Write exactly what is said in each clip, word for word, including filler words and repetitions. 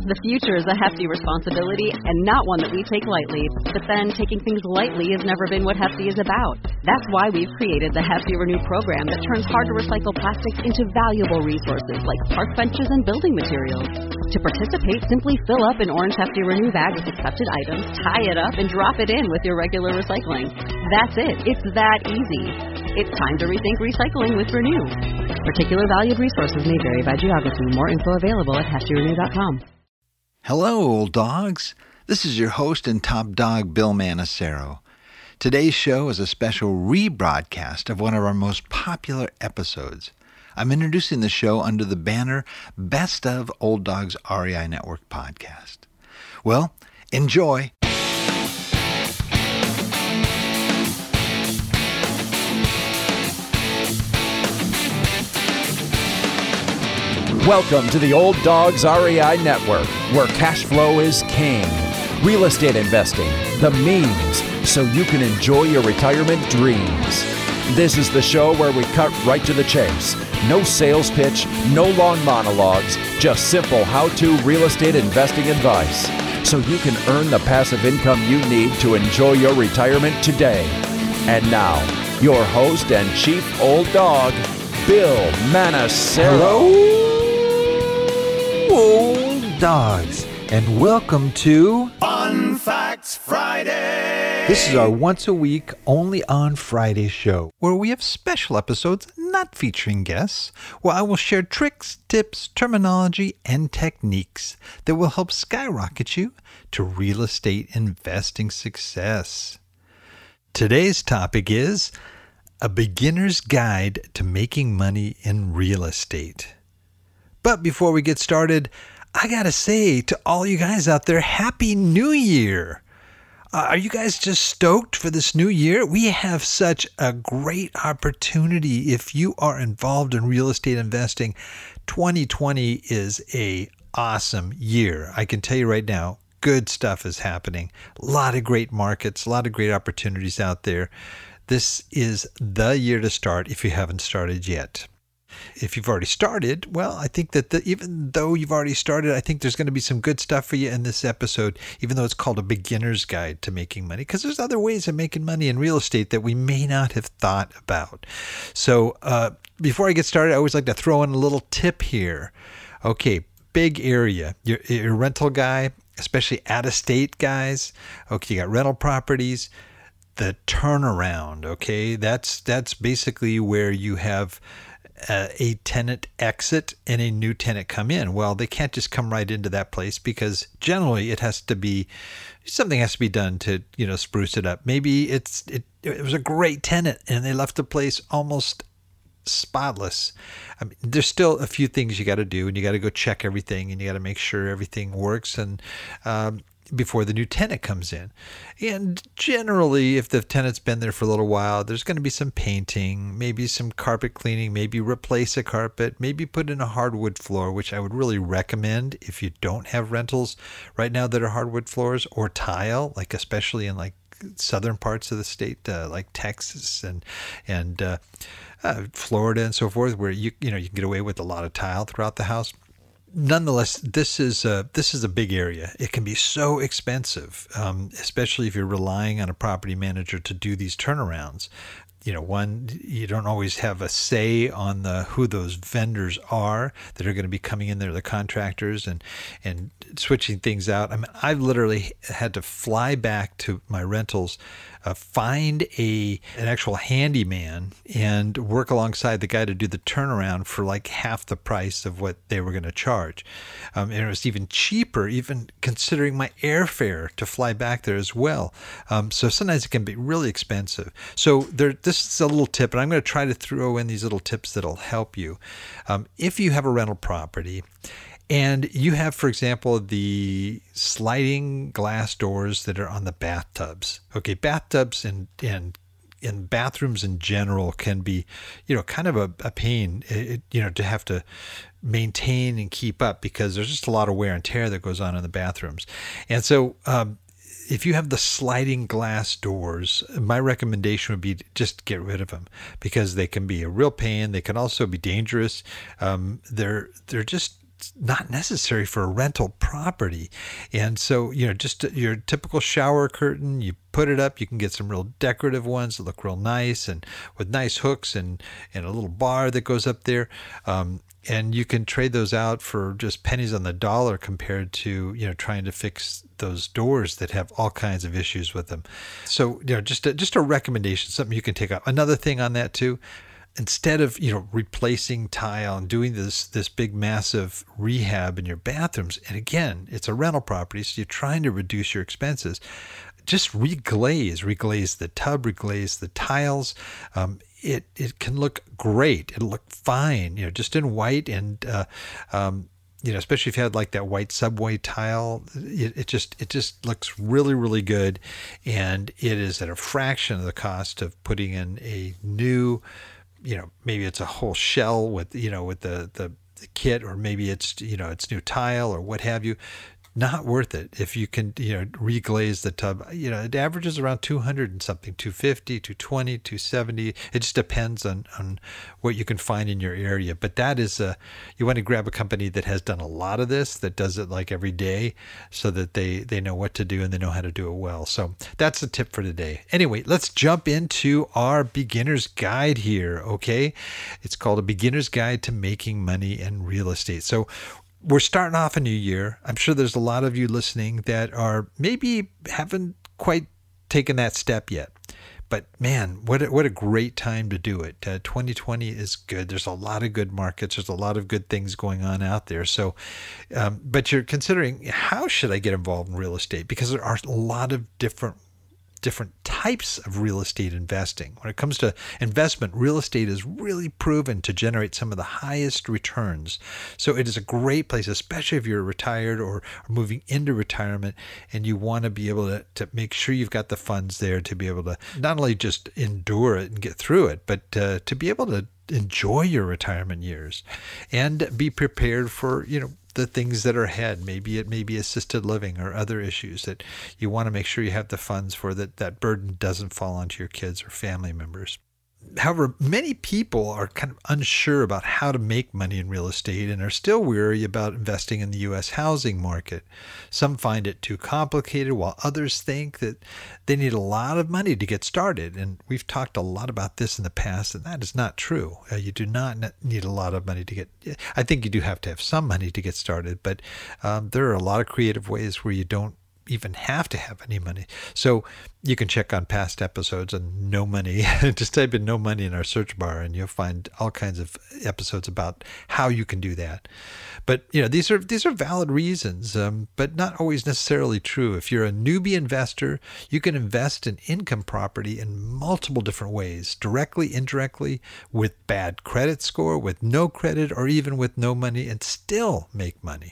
The future is a hefty responsibility and not one that we take lightly. But then, taking things lightly has never been what Hefty is about. That's why we've created the Hefty Renew program that turns hard-to-recycle plastics into valuable resources like park benches and building materials. To participate, simply fill up an orange Hefty Renew bag with accepted items, tie it up, and drop it in with your regular recycling. That's it. It's that easy. It's time to rethink recycling with Renew. Particular valued resources may vary by geography. More info available at hefty renew dot com. Hello, old dogs. This is your host and top dog, Bill Manacero. Today's show is a special rebroadcast of one of our most popular episodes. I'm introducing the show under the banner Best of Old Dogs R E I Network Podcast. Well, enjoy. Welcome to the Old Dogs R E I Network, where cash flow is king. Real estate investing, the means, so you can enjoy your retirement dreams. This is the show where we cut right to the chase. No sales pitch, no long monologues, just simple how-to real estate investing advice, so you can earn the passive income you need to enjoy your retirement today. And now, your host and chief old dog, Bill Manacero. Hello, old dogs, and welcome to Fun Facts Friday. This is our once a week, only on Friday show, where we have special episodes not featuring guests, where I will share tricks, tips, terminology, and techniques that will help skyrocket you to real estate investing success. Today's topic is a beginner's guide to making money in real estate. But before we get started, I gotta say to all you guys out there, Happy New Year! Uh, are you guys just stoked for this new year? We have such a great opportunity if you are involved in real estate investing. twenty twenty is a awesome year. I can tell you right now, good stuff is happening. A lot of great markets, a lot of great opportunities out there. This is the year to start if you haven't started yet. If you've already started, well, I think that the, even though you've already started, I think there's going to be some good stuff for you in this episode, even though it's called a beginner's guide to making money, because there's other ways of making money in real estate that we may not have thought about. So uh, before I get started, I always like to throw in a little tip here. Okay, big area. You're, you're a rental guy, especially out-of-state guys. Okay, you got rental properties. The turnaround, okay, that's that's basically where you have Uh, a tenant exit and a new tenant come in. Well, they can't just come right into that place because generally it has to be, something has to be done to, you know, spruce it up. Maybe it's it, it was a great tenant and they left the place almost spotless. I mean, there's still a few things you got to do, and you got to go check everything, and you got to make sure everything works and um, before the new tenant comes in. And generally, if the tenant's been there for a little while, there's going to be some painting, maybe some carpet cleaning, maybe replace a carpet, maybe put in a hardwood floor, which I would really recommend if you don't have rentals right now that are hardwood floors, or tile, like especially in like southern parts of the state, uh, like Texas and and uh, uh, Florida and so forth, where you you know you can get away with a lot of tile throughout the house. Nonetheless, this is a, this is a big area. It can be so expensive, um, especially if you're relying on a property manager to do these turnarounds. You know, one, you don't always have a say on the who those vendors are that are going to be coming in there, the contractors, and and switching things out. I mean, I've literally had to fly back to my rentals, uh, find a an actual handyman, and work alongside the guy to do the turnaround for like half the price of what they were going to charge. Um, and it was even cheaper, even considering my airfare to fly back there as well. Um, so sometimes it can be really expensive. So there, this is a little tip, and I'm going to try to throw in these little tips that'll help you. Um, if you have a rental property, and you have, for example, the sliding glass doors that are on the bathtubs. Okay, bathtubs and and and bathrooms in general can be, you know, kind of a, a pain, it, you know, to have to maintain and keep up because there's just a lot of wear and tear that goes on in the bathrooms. And so um, if you have the sliding glass doors, my recommendation would be to just get rid of them because they can be a real pain. They can also be dangerous. Um, they're they're just that's not necessary for a rental property. And so, you know, just your typical shower curtain, you put it up, you can get some real decorative ones that look real nice and with nice hooks and, and a little bar that goes up there. Um, and you can trade those out for just pennies on the dollar compared to, you know, trying to fix those doors that have all kinds of issues with them. So, you know, just a, just a recommendation, something you can take out. Another thing on that too, instead of, you know, replacing tile and doing this this big massive rehab in your bathrooms, and again, it's a rental property, so you're trying to reduce your expenses, just reglaze, reglaze the tub, reglaze the tiles. Um, it it can look great. It'll look fine, you know, just in white and uh, um, you know, especially if you had like that white subway tile, it, it just it just looks really, really good, and it is at a fraction of the cost of putting in a new, you know, maybe it's a whole shell with, you know, with the, the, the kit, or maybe it's, you know, it's new tile or what have you. Not worth it. If you can, you know, reglaze the tub, you know, it averages around two hundred and something, two fifty, two twenty, two seventy. It just depends on, on what you can find in your area. But that is a, you want to grab a company that has done a lot of this, that does it like every day, so that they, they know what to do and they know how to do it well. So that's a tip for today. Anyway, let's jump into our beginner's guide here. Okay. It's called A Beginner's Guide to Making Money in Real Estate. So we're starting off a new year. I'm sure there's a lot of you listening that are maybe haven't quite taken that step yet. But man, what a, what a great time to do it. Uh, twenty twenty is good. There's a lot of good markets. There's a lot of good things going on out there. So, um, but you're considering, how should I get involved in real estate? Because there are a lot of different different types of real estate investing. When it comes to investment, real estate is really proven to generate some of the highest returns. So it is a great place, especially if you're retired or, or moving into retirement, and you want to be able to, to make sure you've got the funds there to be able to not only just endure it and get through it, but uh, to be able to enjoy your retirement years and be prepared for, you know, the things that are ahead. Maybe it may be assisted living or other issues that you want to make sure you have the funds for, that that burden doesn't fall onto your kids or family members. However, many people are kind of unsure about how to make money in real estate and are still weary about investing in the U S housing market. Some find it too complicated, while others think that they need a lot of money to get started. And we've talked a lot about this in the past, and that is not true. Uh, you do not need a lot of money to get, I think you do have to have some money to get started, but um, there are a lot of creative ways where you don't even have to have any money. So you can check on past episodes on no money. Just type in no money in our search bar and you'll find all kinds of episodes about how you can do that. But you know, these are these are valid reasons, um, but not always necessarily true. If you're a newbie investor, you can invest in income property in multiple different ways, directly, indirectly, with bad credit score, with no credit, or even with no money, and still make money.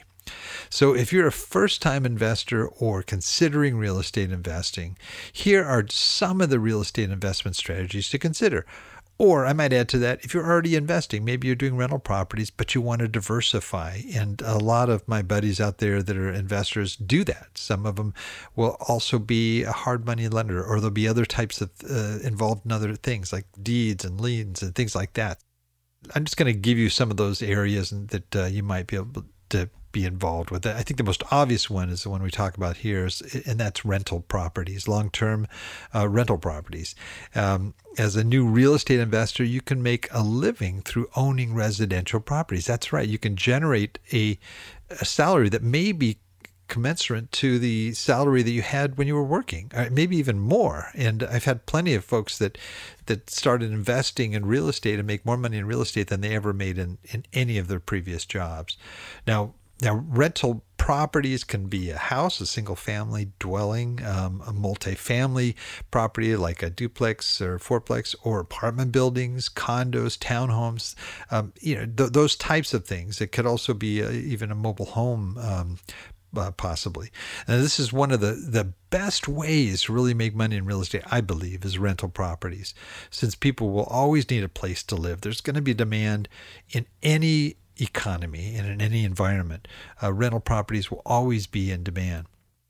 So if you're a first-time investor or considering real estate investing, here are some of the real estate investment strategies to consider. Or I might add to that, if you're already investing, maybe you're doing rental properties, but you want to diversify. And a lot of my buddies out there that are investors do that. Some of them will also be a hard money lender, or there'll be other types of uh, involved in other things like deeds and liens and things like that. I'm just going to give you some of those areas that uh, you might be able to be involved with. I think the most obvious one is the one we talk about here, and that's rental properties, long-term uh, rental properties. Um, as a new real estate investor, you can make a living through owning residential properties. That's right. You can generate a, a salary that may be commensurate to the salary that you had when you were working, or maybe even more. And I've had plenty of folks that that started investing in real estate and make more money in real estate than they ever made in, in any of their previous jobs. Now, Now, rental properties can be a house, a single-family dwelling, um, a multi-family property like a duplex or fourplex, or apartment buildings, condos, townhomes, um, you know, th- those types of things. It could also be a, even a mobile home, um, uh, possibly. And this is one of the, the best ways to really make money in real estate, I believe, is rental properties. Since people will always need a place to live, there's going to be demand in any economy and in any environment. Uh, rental properties will always be in demand.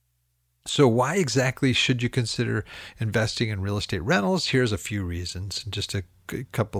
So why exactly should you consider investing in real estate rentals? Here's a few reasons, just a couple of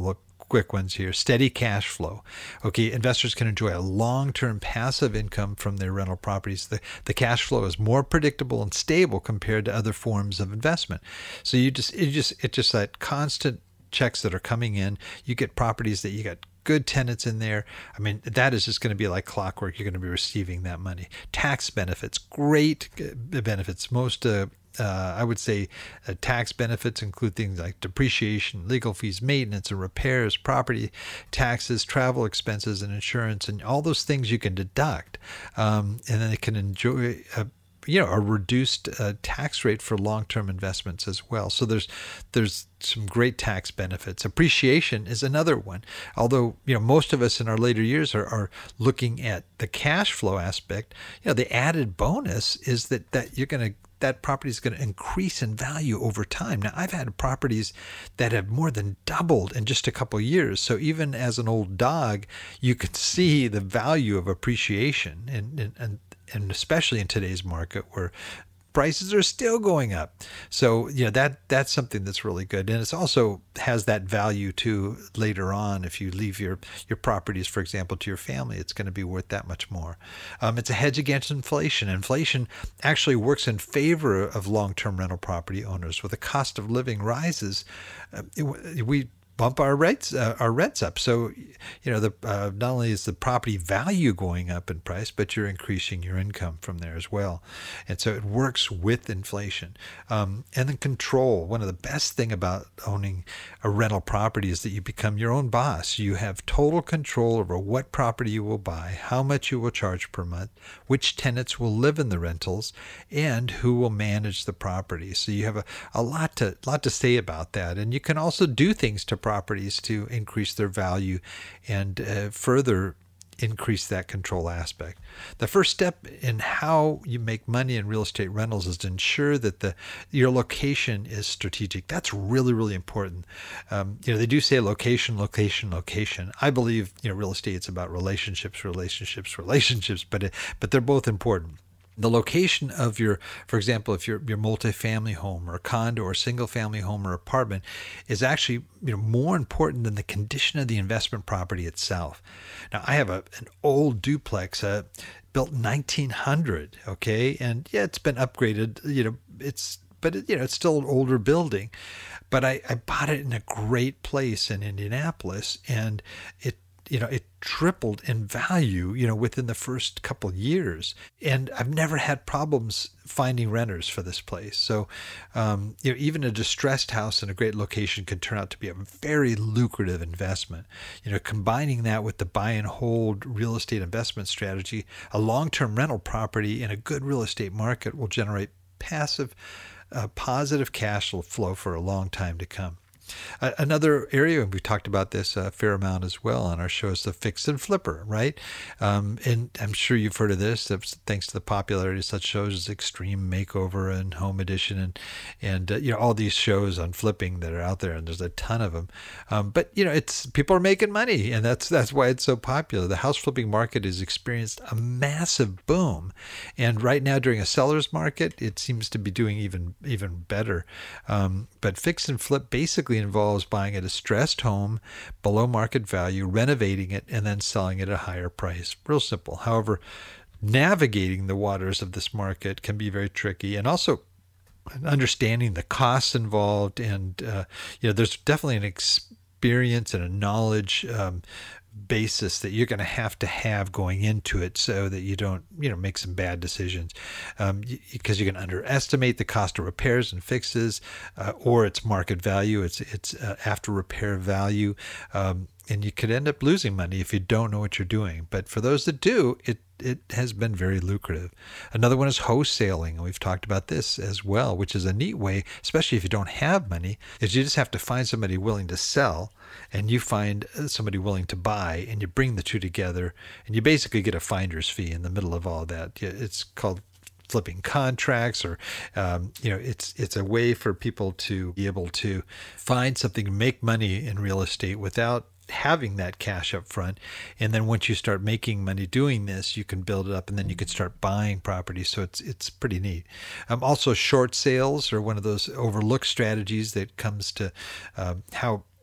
quick ones here. Steady cash flow. Okay, investors can enjoy a long-term passive income from their rental properties. The, the cash flow is more predictable and stable compared to other forms of investment. So you just, it just, it's just that constant checks that are coming in. You get properties that you got good tenants in there. I mean, that is just going to be like clockwork. You're going to be receiving that money. Tax benefits, great benefits. Most, uh, uh, I would say, uh, tax benefits include things like depreciation, legal fees, maintenance and repairs, property taxes, travel expenses, and insurance, and all those things you can deduct. Um, and then they can enjoy a you know, a reduced uh, tax rate for long-term investments as well. So there's there's some great tax benefits. Appreciation is another one. Although, you know, most of us in our later years are, are looking at the cash flow aspect, you know, the added bonus is that, that you're going to that property is going to increase in value over time. Now, I've had properties that have more than doubled in just a couple of years. So even as an old dog, you can see the value of appreciation, and and, and and especially in today's market where prices are still going up. So, you know, that that's something that's really good. And it also has that value too later on. If you leave your, your properties, for example, to your family, it's going to be worth that much more. Um, it's a hedge against inflation. Inflation actually works in favor of long-term rental property owners. With the cost of living rises, uh, it, we bump our rents uh, our rents up. So, you know, the uh, not only is the property value going up in price, but you're increasing your income from there as well. And so it works with inflation. Um, and then control. One of the best thing about owning a rental property is that you become your own boss. You have total control over what property you will buy, how much you will charge per month, which tenants will live in the rentals, and who will manage the property. So you have a, a lot to lot to say about that. And you can also do things to properties to increase their value and uh, further increase that control aspect. The first step in how you make money in real estate rentals is to ensure that the your location is strategic. That's really, really important. Um, you know, they do say location, location, location. I believe, you know, real estate, it's about relationships, relationships, relationships, but it, but they're both important. The location of your, for example, if you're your multifamily home or condo or single family home or apartment is actually, you know, more important than the condition of the investment property itself. Now, I have a an old duplex uh, built nineteen hundred, okay, and yeah, it's been upgraded. You know, it's but it, you know, it's still an older building. But I, I bought it in a great place in Indianapolis, and it. You know, it tripled in value, you know, within the first couple of years. And I've never had problems finding renters for this place. So, um, you know, even a distressed house in a great location can turn out to be a very lucrative investment. You know, combining that with the buy and hold real estate investment strategy, a long-term rental property in a good real estate market will generate passive, uh, positive cash flow for a long time to come. Uh, another area, and we've talked about this a fair amount as well on our show, is the fix and flipper, right? Um, and I'm sure you've heard of this, thanks to the popularity of such shows as Extreme Makeover and Home Edition, and and uh, you know, all these shows on flipping that are out there, and there's a ton of them. Um, but you know, it's people are making money, and that's that's why it's so popular. The house flipping market has experienced a massive boom, and right now during a seller's market, it seems to be doing even even better. Um, but fix and flip basically involves buying a distressed home below market value, renovating it, and then selling it at a higher price. Real simple. However, navigating the waters of this market can be very tricky, and also understanding the costs involved. And uh, you know, there's definitely an experience and a knowledge um, basis that you're going to have to have going into it, so that you don't, you know, make some bad decisions, um, because you can underestimate the cost of repairs and fixes, uh, or its market value, its its uh, after repair value, um, and you could end up losing money if you don't know what you're doing. But for those that do, it it has been very lucrative. Another one is wholesaling, and we've talked about this as well, which is a neat way, especially if you don't have money, is you just have to find somebody willing to sell, and you find somebody willing to buy, and you bring the two together, and you basically get a finder's fee in the middle of all that. It's called flipping contracts, or um, you know, it's it's a way for people to be able to find something, make money in real estate without having that cash up front. And then once you start making money doing this, you can build it up, and then you can start buying properties. So it's it's pretty neat. Um, also, short sales are one of those overlooked strategies that comes to um, how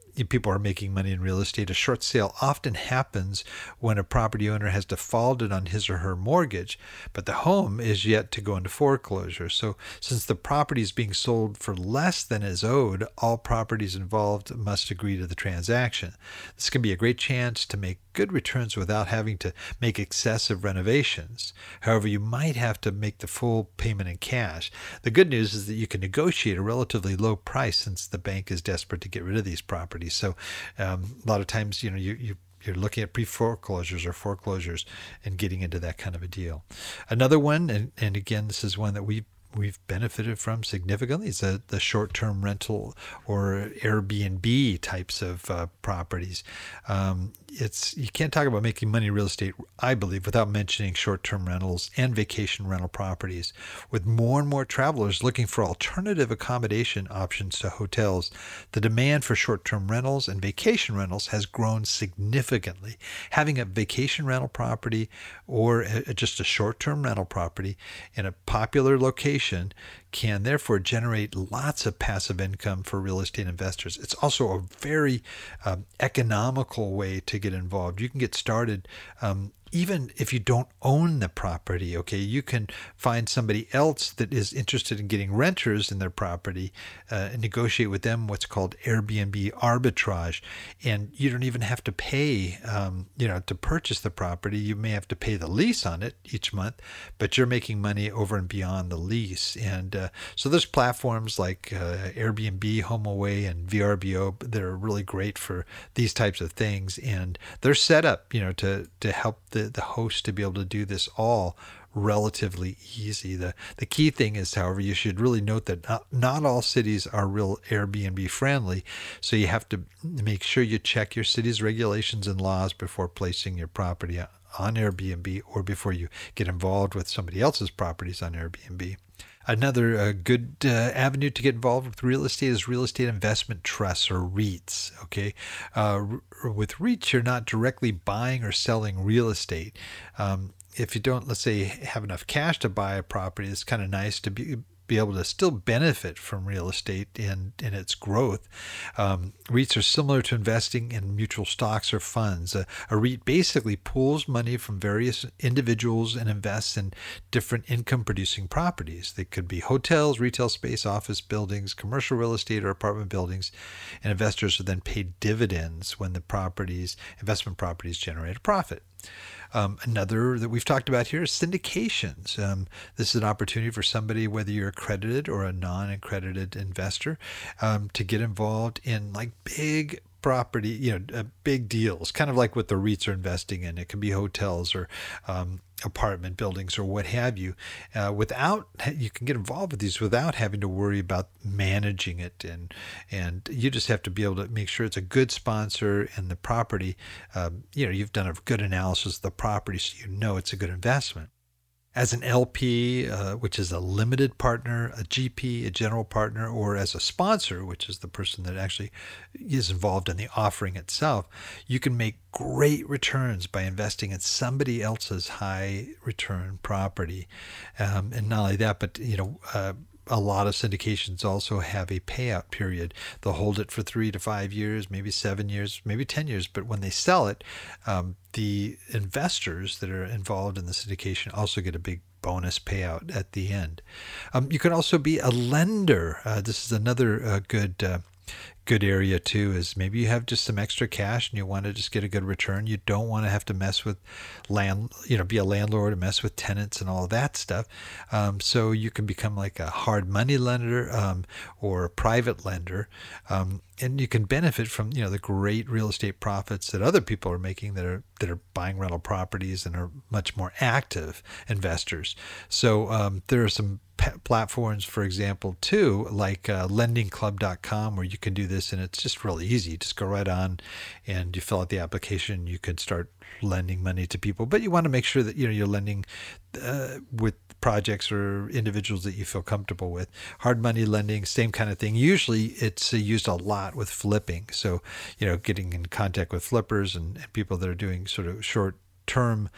people are making money in real estate. A short sale often happens when a property owner has defaulted on his or her mortgage, but the home is yet to go into foreclosure. So since the property is being sold for less than is owed, all properties involved must agree to the transaction. This can be a great chance to make good returns without having to make excessive renovations. However, you might have to make the full payment in cash. The good news is that you can negotiate a relatively low price since the bank is desperate to get rid of these properties. So um, a lot of times, you know, you, you you're looking at pre-foreclosures or foreclosures and getting into that kind of a deal. Another one, and, and again, this is one that we've we've benefited from significantly, is the, the short-term rental or Airbnb types of uh, properties. Um, it's you can't talk about making money in real estate, I believe, without mentioning short-term rentals and vacation rental properties. With more and more travelers looking for alternative accommodation options to hotels, the demand for short-term rentals and vacation rentals has grown significantly. Having a vacation rental property or a, just a short-term rental property in a popular location can therefore generate lots of passive income for real estate investors. It's also a very um, economical way to get involved. You can get started um, even if you don't own the property. Okay, you can find somebody else that is interested in getting renters in their property uh, and negotiate with them what's called Airbnb arbitrage. And you don't even have to pay, um, you know, to purchase the property. You may have to pay the lease on it each month, but you're making money over and beyond the lease. And uh, so there's platforms like uh, Airbnb, HomeAway, and V R B O that are really great for these types of things. And they're set up, you know, to to help the the host to be able to do this all relatively easy. The the key thing is, however, you should really note that not, not all cities are real Airbnb friendly. So you have to make sure you check your city's regulations and laws before placing your property on Airbnb or before you get involved with somebody else's properties on Airbnb. Another uh, good uh, avenue to get involved with real estate is real estate investment trusts, or REITs. Okay, uh, r- with REITs, you're not directly buying or selling real estate. Um, if you don't, let's say, have enough cash to buy a property, it's kind of nice to be be able to still benefit from real estate and in, in its growth. Um, REITs are similar to investing in mutual stocks or funds. A, a REIT basically pools money from various individuals and invests in different income-producing properties. They could be hotels, retail space, office buildings, commercial real estate, or apartment buildings, and investors are then paid dividends when the properties, investment properties, generate a profit. Um, another that we've talked about here is syndications. Um, this is an opportunity for somebody, whether you're accredited or a non-accredited investor, um, to get involved in like big property, you know, uh, big deals, kind of like what the REITs are investing in. It can be hotels or um, apartment buildings or what have you. Uh, without you can get involved with these without having to worry about managing it, and and you just have to be able to make sure it's a good sponsor and the property. Um, you know, you've done a good analysis of the property, so you know it's a good investment. As an L P, uh, which is a limited partner, a G P, a general partner, or as a sponsor, which is the person that actually is involved in the offering itself, you can make great returns by investing in somebody else's high return property. Um, and not only that, but, you know, uh, a lot of syndications also have a payout period. They'll hold it for three to five years, maybe seven years, maybe ten years. But when they sell it, um, the investors that are involved in the syndication also get a big bonus payout at the end. Um, you can also be a lender. Uh, this is another uh, good uh, good area too, is maybe you have just some extra cash and you want to just get a good return. You don't want to have to mess with land, you know, be a landlord and mess with tenants and all of that stuff. Um, so you can become like a hard money lender um, or a private lender. Um, and you can benefit from, you know, the great real estate profits that other people are making that are that are buying rental properties and are much more active investors. So um, there are some platforms, for example, too, like uh, lending club dot com, where you can do this, and it's just really easy. Just go right on and you fill out the application. You can start lending money to people, but you want to make sure that, you know, you're lending uh, with projects or individuals that you feel comfortable with. Hard money lending, same kind of thing. Usually it's uh, used a lot with flipping. So, you know, getting in contact with flippers and, and people that are doing sort of short term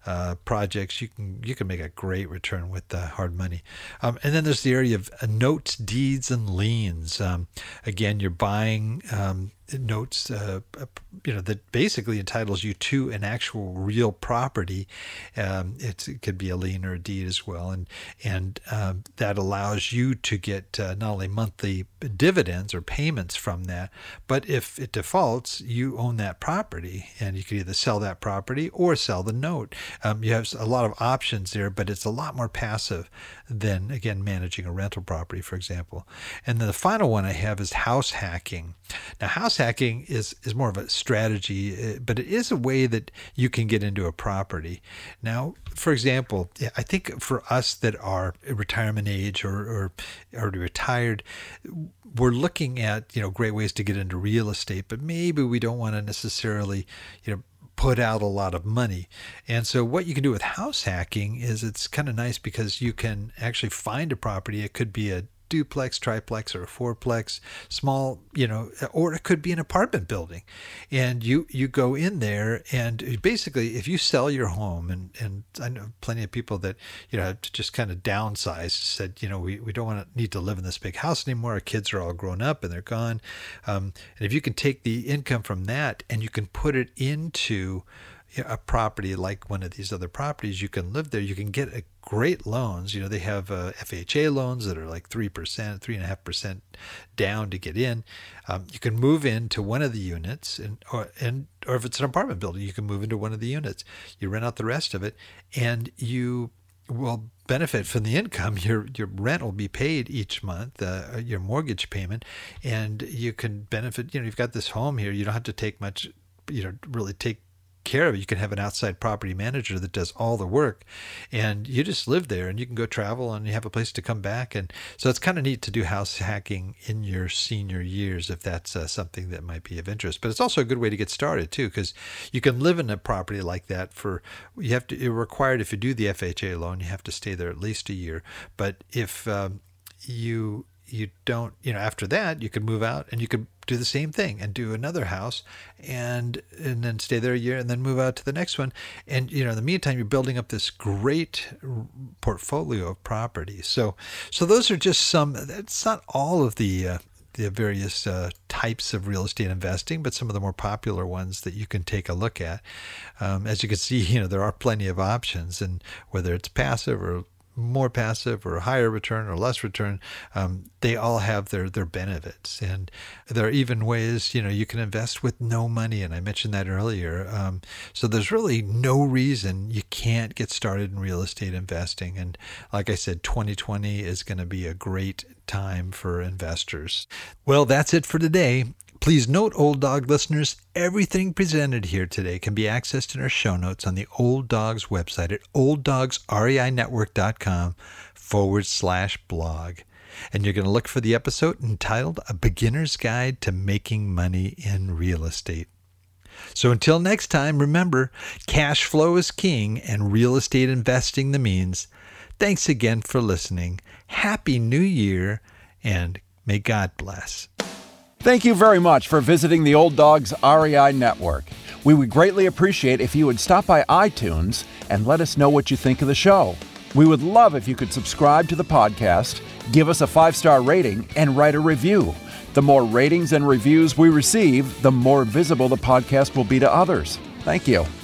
uh, projects, you can you can make a great return with uh, hard money. Um, and then there's the area of uh, notes, deeds, and liens. Um, again, you're buying um, notes, uh, you know, that basically entitles you to an actual real property. Um, it's, it could be a lien or a deed as well, and and um, that allows you to get uh, not only monthly dividends or payments from that, but if it defaults, you own that property, and you can either sell that property or sell the note. Um, you have a lot of options there, but it's a lot more passive than, again, managing a rental property, for example. And then the final one I have is house hacking. Now, house hacking is, is more of a strategy, but it is a way that you can get into a property. Now, for example, I think for us that are retirement age or, or already retired, we're looking at, you know, great ways to get into real estate, but maybe we don't want to necessarily, you know, put out a lot of money. And so what you can do with house hacking is it's kind of nice because you can actually find a property. It could be a duplex, triplex, or a fourplex, small, you know, or it could be an apartment building. And you, you go in there, and basically if you sell your home, and, and I know plenty of people that, you know, have to just kind of downsize, said, you know, we, we don't want to need to live in this big house anymore. Our kids are all grown up and they're gone. Um, and if you can take the income from that and you can put it into a property like one of these other properties, you can live there. You can get a great loans. You know, they have uh, F H A loans that are like three percent, three and a half percent down to get in. Um, you can move into one of the units, and or and or if it's an apartment building, you can move into one of the units. You rent out the rest of it, and you will benefit from the income. Your your rent will be paid each month, uh, your mortgage payment, and you can benefit. You know, you've got this home here. You don't have to take much. You know, really take care of it. You can have an outside property manager that does all the work, and you just live there, and you can go travel, and you have a place to come back. And so it's kind of neat to do house hacking in your senior years if that's uh, something that might be of interest. But it's also a good way to get started too, because you can live in a property like that for, you have to, you're required, if you do the F H A loan, you have to stay there at least a year. But if um, you you don't, you know, after that, you could move out and you could do the same thing and do another house and and then stay there a year and then move out to the next one. And, you know, in the meantime, you're building up this great portfolio of properties. So so those are just some, that's not all of the uh, the various uh, types of real estate investing, but some of the more popular ones that you can take a look at. Um, as you can see, you know, there are plenty of options, and whether it's passive or more passive or higher return or less return, um, they all have their, their benefits. And there are even ways, you know, you can invest with no money. And I mentioned that earlier. Um, so there's really no reason you can't get started in real estate investing. And like I said, twenty twenty is going to be a great time for investors. Well, that's it for today. Please note, Old Dog listeners, everything presented here today can be accessed in our show notes on the Old Dogs website at olddogsreinetwork.com forward slash blog. And you're going to look for the episode entitled A Beginner's Guide to Making Money in Real Estate. So until next time, remember, cash flow is king and real estate investing the means. Thanks again for listening. Happy New Year, and may God bless. Thank you very much for visiting the Old Dogs R E I Network. We would greatly appreciate if you would stop by iTunes and let us know what you think of the show. We would love if you could subscribe to the podcast, give us a five-star rating, and write a review. The more ratings and reviews we receive, the more visible the podcast will be to others. Thank you.